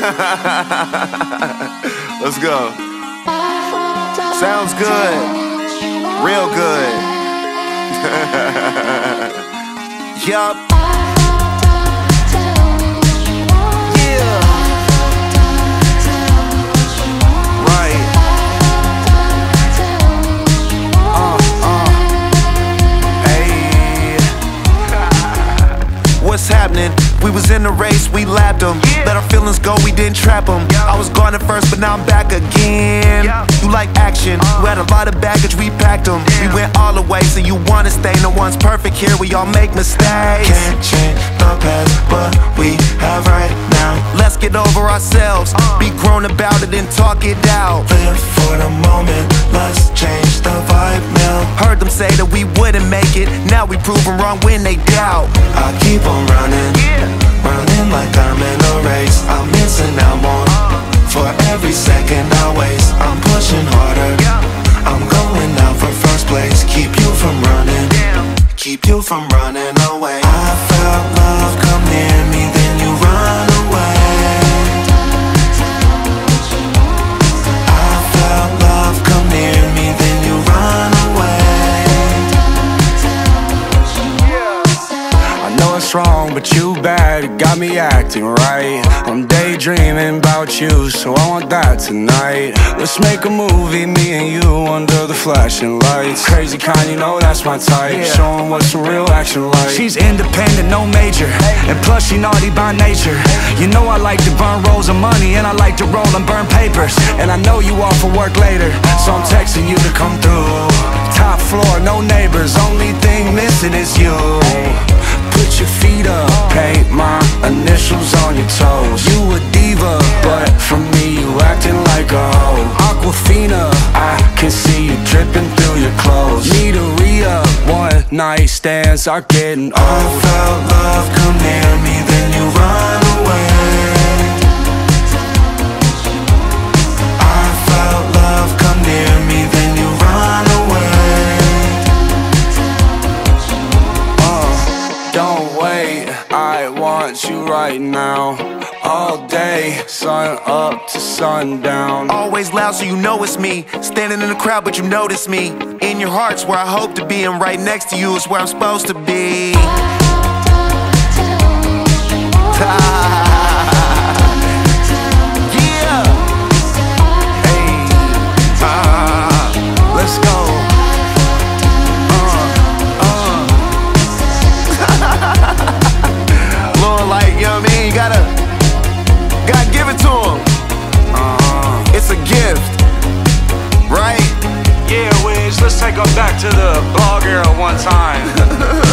Let's go. Sounds good. Real good. Yup. Yeah. Right. Hey. What's happening? We was in the race, we lapped them. Let our feelings go, we didn't trap them. I was gone at first, but now I'm back again. You like action, you had a lot of baggage, we packed them. We went all the way, so you wanna stay. No one's perfect here, we all make mistakes. Can't change the past, but we have right now. Let's get over ourselves, be grown about it and talk it out. Live for the moment, let's change the vibe now. Heard them say that we wouldn't make it, now we prove them wrong when they doubt. I keep on running, running like I'm in a race. I'm missing out more for every second I waste. I'm pushing harder, I'm going out for first place. Keep you from running, keep you from running away. I felt love come near me, then you run away. I felt love come near me, then you run away. I know it's wrong, but you bad, it got me acting right. I'm daydreaming about you, so I want that tonight. Let's make a movie, me and you under the flashing lights. Crazy kind, you know that's my type. Show 'em what some real action like. She's independent, no major, and plus she naughty by nature. You know I like to burn rolls of money, and I like to roll and burn papers. And I know you off for work later, so I'm texting you to come through. Top floor, no neighbors, only thing missing is you. Put your feet up, paint my initials on your toes. You a diva, but from me you acting like a hoe. Aquafina, I can see you dripping through your clothes. Need a re-up, one night stands are getting old. I felt love come near me, then you run away. I felt love come near me, then you run away. Don't wait, I want you right now. All day, sun up to sundown. Always loud so you know it's me. Standing in the crowd but you notice me. In your heart's where I hope to be, and right next to you is where I'm supposed to be. Yeah. Hey. Let's go. Lord, like, you know what I mean? You gotta give it to him. It's a gift, right? Yeah, Wiz, let's take her back to the blog era one time.